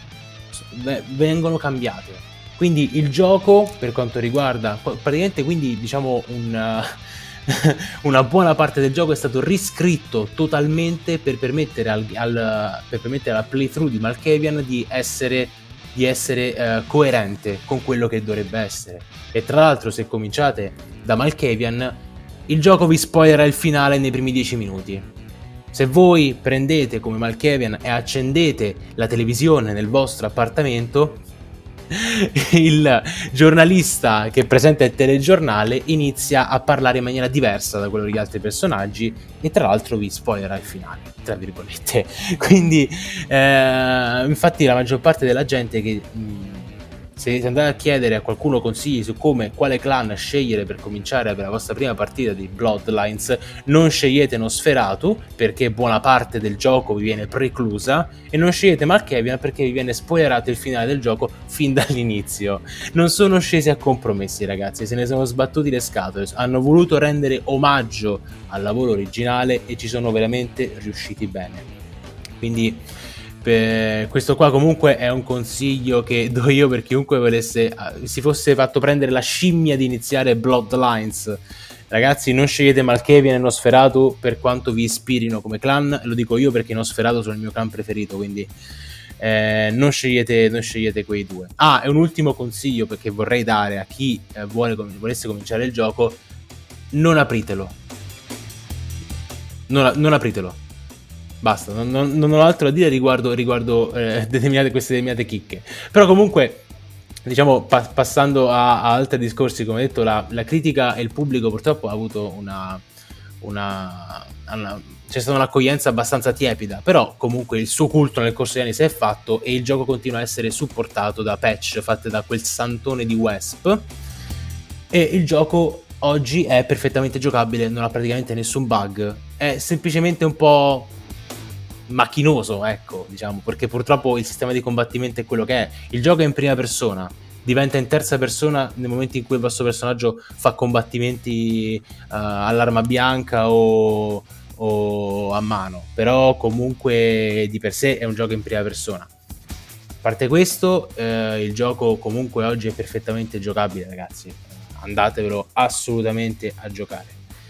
vengono cambiate. Quindi il gioco, per quanto riguarda praticamente, quindi diciamo un una buona parte del gioco è stato riscritto totalmente per permettere al, al per permettere alla playthrough di Malkavian di essere di essere eh, coerente con quello che dovrebbe essere. E tra l'altro, se cominciate da Malkavian, il gioco vi spoilerà il finale nei primi dieci minuti. Se voi prendete come Malkavian e accendete la televisione nel vostro appartamento, il giornalista che presenta il telegiornale inizia a parlare in maniera diversa da quello degli altri personaggi e tra l'altro vi spoilerà il finale, tra virgolette. Quindi eh, infatti la maggior parte della gente che mh, se andate a chiedere a qualcuno consigli su come, quale clan scegliere per cominciare per la vostra prima partita di Bloodlines, non scegliete Nosferatu perché buona parte del gioco vi viene preclusa, e non scegliete Malkavian perché vi viene spoilerato il finale del gioco fin dall'inizio. Non sono scesi a compromessi, ragazzi, se ne sono sbattuti le scatole, hanno voluto rendere omaggio al lavoro originale e ci sono veramente riusciti bene. Quindi per questo qua comunque è un consiglio che do io per chiunque volesse, si fosse fatto prendere la scimmia di iniziare Bloodlines. Ragazzi, non scegliete Malkavian e Nosferatu per quanto vi ispirino come clan, lo dico io perché Nosferatu sono il mio clan preferito, quindi eh, non scegliete non scegliete quei due. Ah, e un ultimo consiglio perché vorrei dare a chi eh, vuole, volesse cominciare il gioco: non apritelo, non, non apritelo. Basta, non, non, non ho altro da dire riguardo, riguardo eh, determinate, queste determinate chicche. Però comunque, diciamo, pa- passando a, a altri discorsi, come detto, la, la critica e il pubblico purtroppo ha avuto una, una, una... c'è stata un'accoglienza abbastanza tiepida, però comunque il suo culto nel corso degli anni si è fatto e il gioco continua a essere supportato da patch fatte da quel santone di Wesp, e il gioco oggi è perfettamente giocabile, non ha praticamente nessun bug, è semplicemente un po' macchinoso, ecco, diciamo, perché purtroppo il sistema di combattimento è quello che è. Il gioco è in prima persona, diventa in terza persona nel momento in cui il vostro personaggio fa combattimenti uh, all'arma bianca o, o a mano, però comunque di per sé è un gioco in prima persona. A parte questo, eh, il gioco comunque oggi è perfettamente giocabile, ragazzi, andatevelo assolutamente a giocare.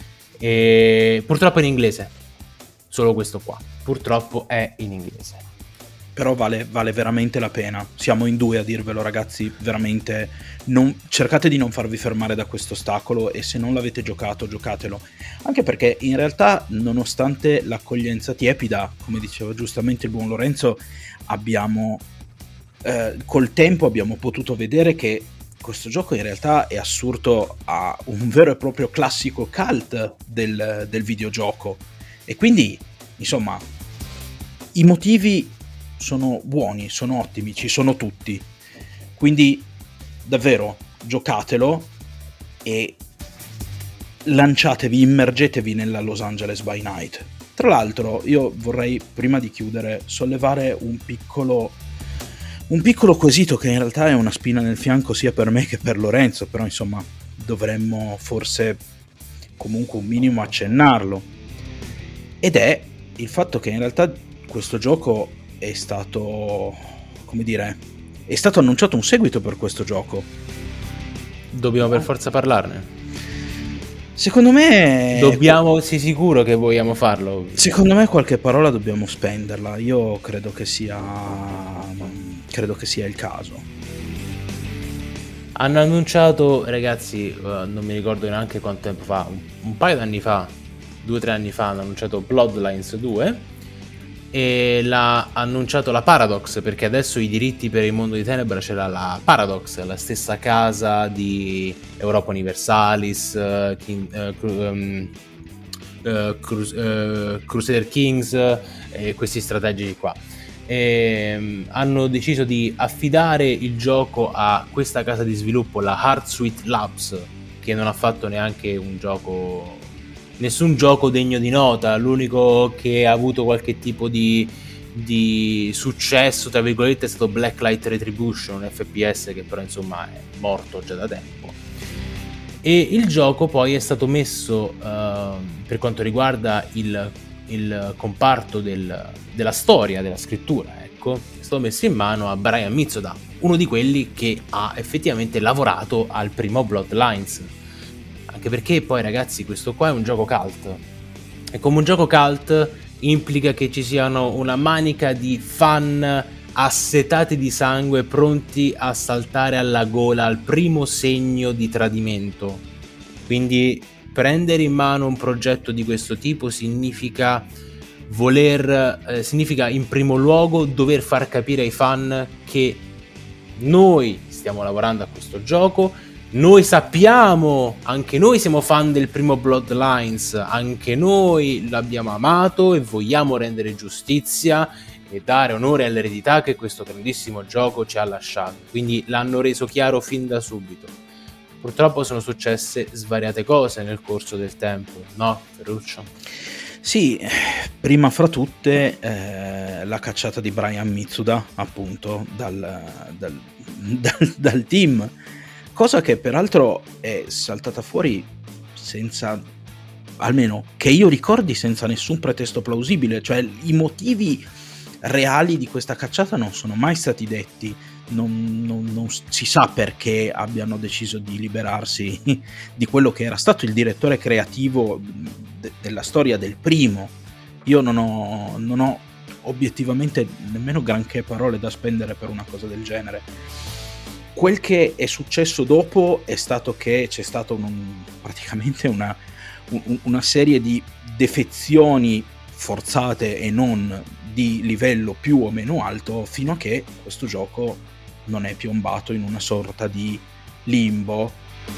E purtroppo è in inglese, solo questo qua purtroppo è in inglese, però vale, vale veramente la pena. Siamo in due a dirvelo, ragazzi, veramente non, cercate di non farvi fermare da questo ostacolo, e se non l'avete giocato, giocatelo, anche perché in realtà, nonostante l'accoglienza tiepida, come diceva giustamente il buon Lorenzo, abbiamo eh, col tempo abbiamo potuto vedere che questo gioco in realtà è assurto a un vero e proprio classico cult del, del videogioco, e quindi insomma i motivi sono buoni, sono ottimi, ci sono tutti, quindi davvero giocatelo e lanciatevi, immergetevi nella Los Angeles by Night. Tra l'altro io vorrei, prima di chiudere, sollevare un piccolo un piccolo quesito che in realtà è una spina nel fianco sia per me che per Lorenzo, però insomma dovremmo forse comunque un minimo accennarlo, ed è il fatto che in realtà questo gioco è stato, come dire, è stato annunciato un seguito per questo gioco. Dobbiamo per forza parlarne? Secondo me dobbiamo, sei sicuro che vogliamo farlo? Secondo me qualche parola dobbiamo spenderla. Io credo che sia credo che sia il caso. Hanno annunciato, ragazzi, uh, non mi ricordo neanche quanto tempo fa, un, un paio d'anni fa, due o tre anni fa, hanno annunciato Bloodlines due e l'ha annunciato la Paradox, perché adesso i diritti per il mondo di Tenebra ce l'ha la Paradox, la stessa casa di Europa Universalis, uh, King, uh, cru, um, uh, Crus- uh, Crusader Kings e uh, questi strategici qua. E, um, hanno deciso di affidare il gioco a questa casa di sviluppo, la Heartsuite Labs, che non ha fatto neanche un gioco, nessun gioco degno di nota. L'unico che ha avuto qualche tipo di, di successo tra virgolette è stato Blacklight Retribution, un F P S che però insomma è morto già da tempo. E il gioco poi è stato messo uh, per quanto riguarda il il comparto del, della storia, della scrittura, ecco, è stato messo in mano a Brian Mitsoda, uno di quelli che ha effettivamente lavorato al primo Bloodlines, anche perché poi, ragazzi, questo qua è un gioco cult e come un gioco cult implica che ci siano una manica di fan assetati di sangue pronti a saltare alla gola al primo segno di tradimento. Quindi prendere in mano un progetto di questo tipo significa voler, eh, significa in primo luogo dover far capire ai fan che noi stiamo lavorando a questo gioco, noi sappiamo, anche noi siamo fan del primo Bloodlines, anche noi l'abbiamo amato e vogliamo rendere giustizia e dare onore all'eredità che questo grandissimo gioco ci ha lasciato. Quindi l'hanno reso chiaro fin da subito. Purtroppo sono successe svariate cose nel corso del tempo, no, Ferruccio? Sì, prima fra tutte eh, la cacciata di Brian Mitsuda, appunto, dal, dal, dal, dal team, cosa che peraltro è saltata fuori senza, almeno che io ricordi, senza nessun pretesto plausibile, cioè i motivi reali di questa cacciata non sono mai stati detti. Non, non, non si sa perché abbiano deciso di liberarsi di quello che era stato il direttore creativo de- della storia del primo. Io non ho, non ho obiettivamente nemmeno granché parole da spendere per una cosa del genere. Quel che è successo dopo è stato che c'è stata un, praticamente una, un, una serie di defezioni forzate e non di livello più o meno alto, fino a che questo gioco non è piombato in una sorta di limbo,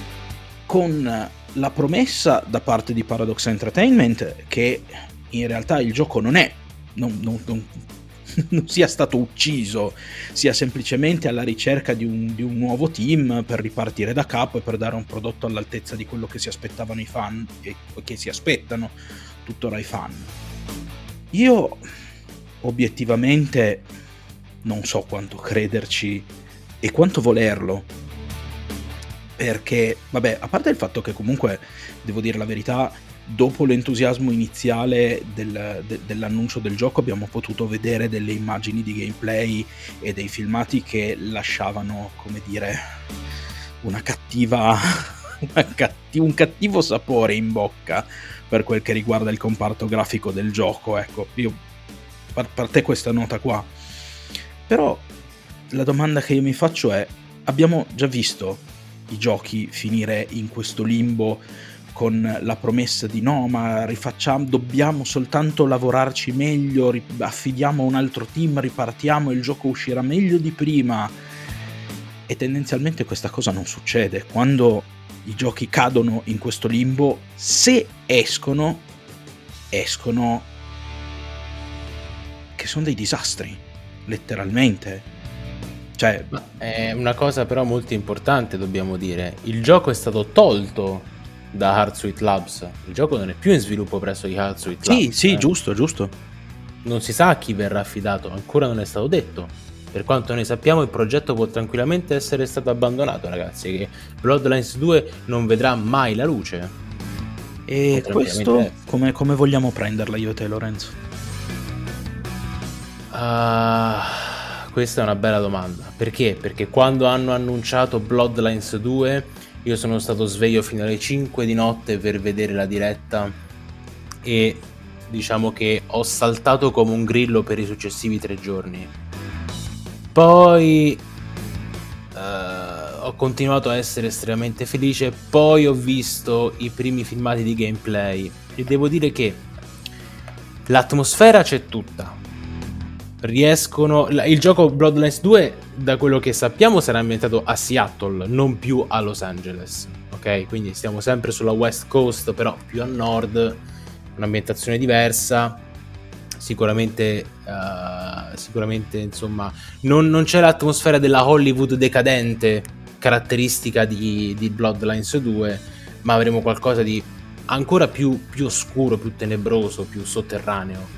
con la promessa da parte di Paradox Entertainment che in realtà il gioco non è non, non, non, non sia stato ucciso, sia semplicemente alla ricerca di un, di un nuovo team per ripartire da capo e per dare un prodotto all'altezza di quello che si aspettavano i fan e che si aspettano tuttora i fan. Io obiettivamente non so quanto crederci e quanto volerlo, perché vabbè, a parte il fatto che comunque devo dire la verità, dopo l'entusiasmo iniziale del, de, dell'annuncio del gioco abbiamo potuto vedere delle immagini di gameplay e dei filmati che lasciavano, come dire, una cattiva, una cattiv- un cattivo sapore in bocca per quel che riguarda il comparto grafico del gioco. Ecco, io a parte questa nota qua, però la domanda che io mi faccio è: abbiamo già visto i giochi finire in questo limbo con la promessa di no, ma rifacciamo, dobbiamo soltanto lavorarci meglio, affidiamo a un altro team, ripartiamo, il gioco uscirà meglio di prima, e tendenzialmente questa cosa non succede. Quando i giochi cadono in questo limbo, se escono escono che sono dei disastri, letteralmente. Cioè, ma è una cosa però molto importante, dobbiamo dire: il gioco è stato tolto da Heartsuite Labs, il gioco non è più in sviluppo presso di Heartsuite Labs. Sì, sì, eh. giusto, giusto. Non si sa a chi verrà affidato, ancora non è stato detto. Per quanto noi sappiamo, il progetto può tranquillamente essere stato abbandonato, ragazzi, che Bloodlines due non vedrà mai la luce. E questo come, come vogliamo prenderla io e te, Lorenzo? Uh, questa è una bella domanda. Perché? Perché quando hanno annunciato Bloodlines due io sono stato sveglio fino alle cinque di notte per vedere la diretta e diciamo che ho saltato come un grillo per i successivi tre giorni. Poi uh, ho continuato a essere estremamente felice. Poi ho visto i primi filmati di gameplay e devo dire che l'atmosfera c'è tutta. Riescono, il gioco Bloodlines due, da quello che sappiamo, sarà ambientato a Seattle, non più a Los Angeles, ok? Quindi stiamo sempre sulla West Coast, però più a nord, un'ambientazione diversa. Sicuramente, uh, sicuramente insomma, non, non c'è l'atmosfera della Hollywood decadente caratteristica di, di Bloodlines due, ma avremo qualcosa di ancora più, più oscuro, più tenebroso, più sotterraneo.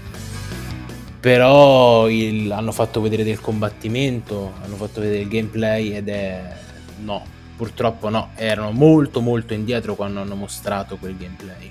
Però il, hanno fatto vedere del combattimento, hanno fatto vedere il gameplay ed è... no, purtroppo no, erano molto molto indietro quando hanno mostrato quel gameplay.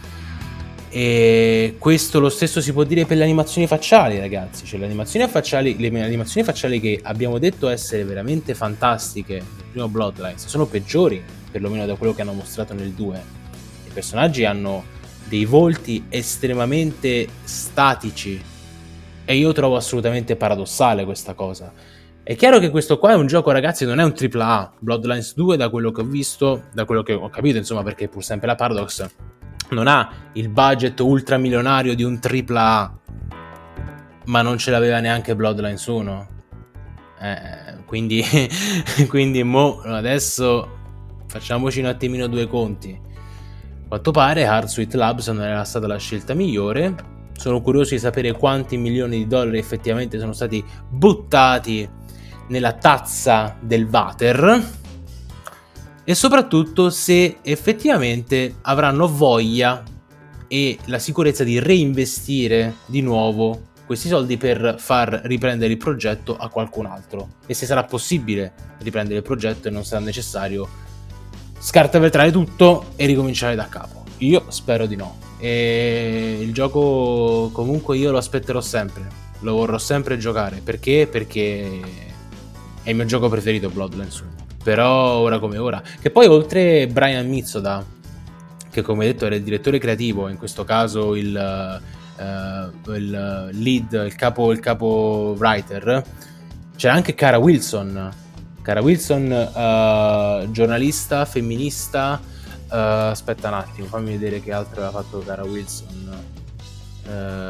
E questo lo stesso si può dire per le animazioni facciali, ragazzi. Cioè le animazioni facciali, le animazioni facciali che abbiamo detto essere veramente fantastiche nel primo Bloodlines sono peggiori, perlomeno da quello che hanno mostrato nel due. I personaggi hanno dei volti estremamente statici e io trovo assolutamente paradossale questa cosa. È chiaro che questo qua è un gioco, ragazzi, non è un tripla A. Bloodlines due, da quello che ho visto, da quello che ho capito, insomma, perché pur sempre la Paradox non ha il budget ultramilionario di un tripla A, ma non ce l'aveva neanche Bloodlines uno. Eh, quindi, quindi mo adesso facciamoci un attimino due conti. A quanto pare Hardsuite Labs non era stata la scelta migliore. Sono curioso di sapere quanti milioni di dollari effettivamente sono stati buttati nella tazza del water e soprattutto se effettivamente avranno voglia e la sicurezza di reinvestire di nuovo questi soldi per far riprendere il progetto a qualcun altro, e se sarà possibile riprendere il progetto e non sarà necessario scartavetrare tutto e ricominciare da capo. Io spero di no. E il gioco comunque io lo aspetterò sempre, lo vorrò sempre giocare. Perché? Perché è il mio gioco preferito, Bloodlines uno. Però ora come ora, che poi oltre Brian Mitsoda, che come detto era il direttore creativo, in questo caso il, uh, il lead, il capo, il capo writer, c'era anche Cara Wilson. Cara Wilson, uh, giornalista, femminista. Uh, aspetta un attimo, fammi vedere che altro aveva fatto Cara Wilson. Uh,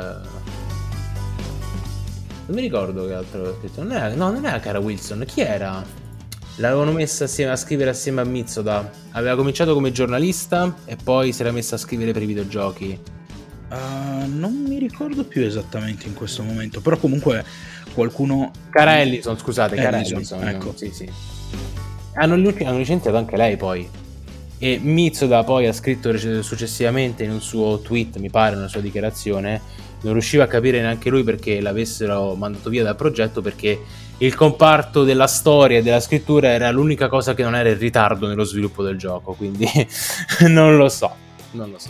non mi ricordo che altro aveva scritto. Non era, no, non era Cara Wilson. Chi era? L'avevano messa assieme a scrivere assieme a Mitsoda. Aveva cominciato come giornalista e poi si era messa a scrivere per i videogiochi. Uh, non mi ricordo più esattamente in questo momento, però comunque qualcuno... Cara Ellison, scusate, Cara Ellison, Ellison. ecco. Sì, sì. Hanno, hanno licenziato anche lei poi. E Mitsoda poi ha scritto successivamente in un suo tweet, mi pare, una sua dichiarazione, non riusciva a capire neanche lui perché l'avessero mandato via dal progetto, perché il comparto della storia e della scrittura era l'unica cosa che non era in ritardo nello sviluppo del gioco, quindi non lo so, non lo so.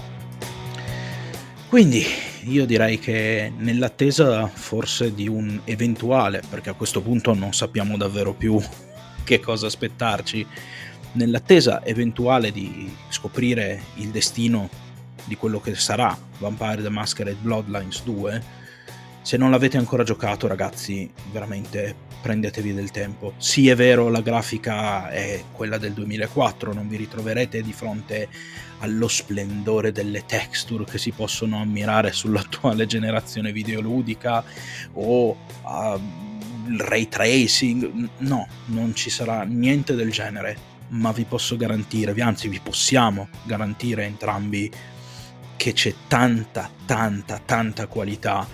Quindi io direi che nell'attesa forse di un eventuale, perché a questo punto non sappiamo davvero più che cosa aspettarci, nell'attesa eventuale di scoprire il destino di quello che sarà Vampire the Masquerade Bloodlines due, se non l'avete ancora giocato, ragazzi, veramente prendetevi del tempo. Sì, è vero, la grafica è quella del duemilaquattro, non vi ritroverete di fronte allo splendore delle texture che si possono ammirare sull'attuale generazione videoludica o al ray tracing, no, non ci sarà niente del genere. Ma vi posso garantire, anzi vi possiamo garantire entrambi che c'è tanta, tanta, tanta qualità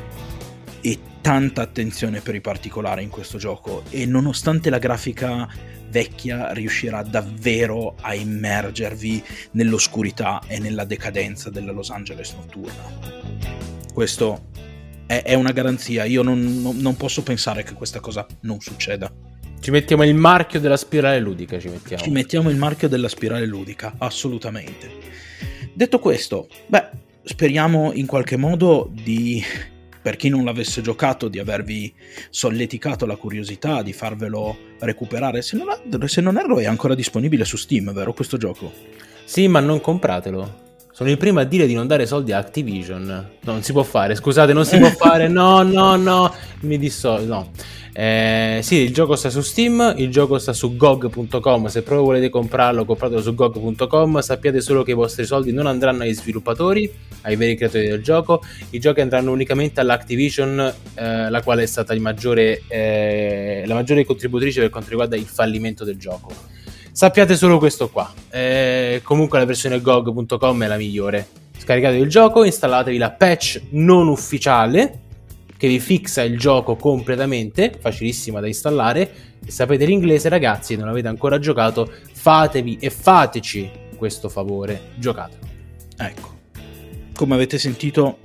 e tanta attenzione per i particolari in questo gioco, e nonostante la grafica vecchia riuscirà davvero a immergervi nell'oscurità e nella decadenza della Los Angeles notturna. Questo è, è una garanzia, io non, non, non posso pensare che questa cosa non succeda. Ci mettiamo il marchio della spirale ludica, ci mettiamo. Ci mettiamo il marchio della spirale ludica, assolutamente. Detto questo, beh, speriamo in qualche modo di, per chi non l'avesse giocato, di avervi solleticato la curiosità, di farvelo recuperare. Se non, se non erro è ancora disponibile su Steam, vero questo gioco? Sì, ma non compratelo. sono il primo a dire di non dare soldi a Activision. No, non si può fare, scusate, non si può fare, no, no, no, mi disso, no. Eh, sì, il gioco sta su Steam, il gioco sta su G O G punto com, se proprio volete comprarlo, compratelo su G O G punto com, sappiate solo che i vostri soldi non andranno ai sviluppatori, ai veri creatori del gioco, i giochi andranno unicamente all'Activision, eh, la quale è stata il maggiore, eh, la maggiore contributrice per quanto riguarda il fallimento del gioco. Sappiate solo questo qua. Eh, comunque la versione G O G punto com è la migliore. Scaricatevi il gioco, installatevi la patch non ufficiale che vi fixa il gioco completamente, facilissima da installare. Se sapete l'inglese, ragazzi, e non avete ancora giocato, fatevi e fateci questo favore, giocatelo. Ecco, come avete sentito,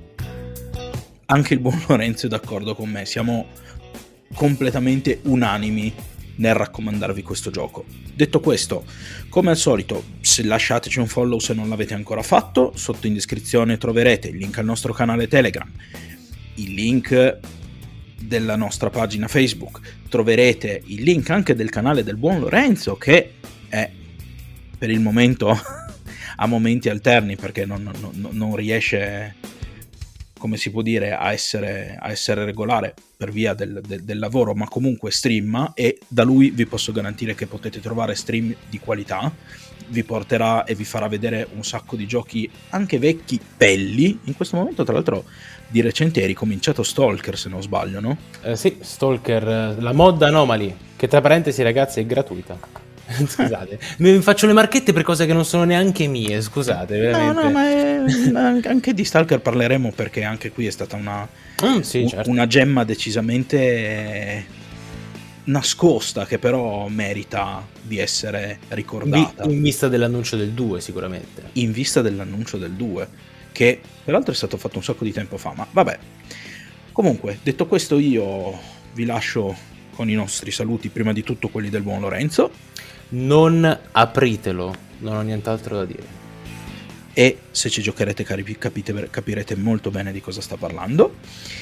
anche il buon Lorenzo è d'accordo con me, siamo completamente unanimi nel raccomandarvi questo gioco. Detto questo, come al solito, se lasciateci un follow se non l'avete ancora fatto, sotto in descrizione troverete il link al nostro canale Telegram, il link della nostra pagina Facebook, troverete il link anche del canale del buon Lorenzo, che è per il momento a momenti alterni perché non, non, non riesce, come si può dire, a essere, a essere regolare per via del, del, del lavoro, ma comunque streama, e da lui vi posso garantire che potete trovare stream di qualità, vi porterà e vi farà vedere un sacco di giochi anche vecchi, belli. In questo momento tra l'altro di recente è ricominciato Stalker, se non sbaglio, no? Eh, sì, Stalker, la mod Anomaly, che tra parentesi ragazzi è gratuita. Scusate, mi faccio le marchette per cose che non sono neanche mie, scusate, veramente. No, no, ma, è, ma anche di Stalker parleremo, perché anche qui è stata una, mm, sì, certo. una gemma decisamente nascosta, che però merita di essere ricordata. In vista dell'annuncio del due, sicuramente. In vista dell'annuncio del due, che peraltro è stato fatto un sacco di tempo fa, ma vabbè. Comunque, detto questo, io vi lascio con i nostri saluti, prima di tutto quelli del buon Lorenzo. Non apritelo, non ho nient'altro da dire. E se ci giocherete capite, capirete molto bene di cosa sta parlando.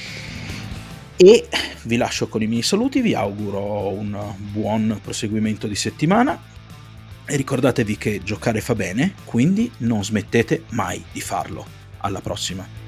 E vi lascio con i miei saluti, vi auguro un buon proseguimento di settimana e ricordatevi che giocare fa bene, quindi non smettete mai di farlo. Alla prossima.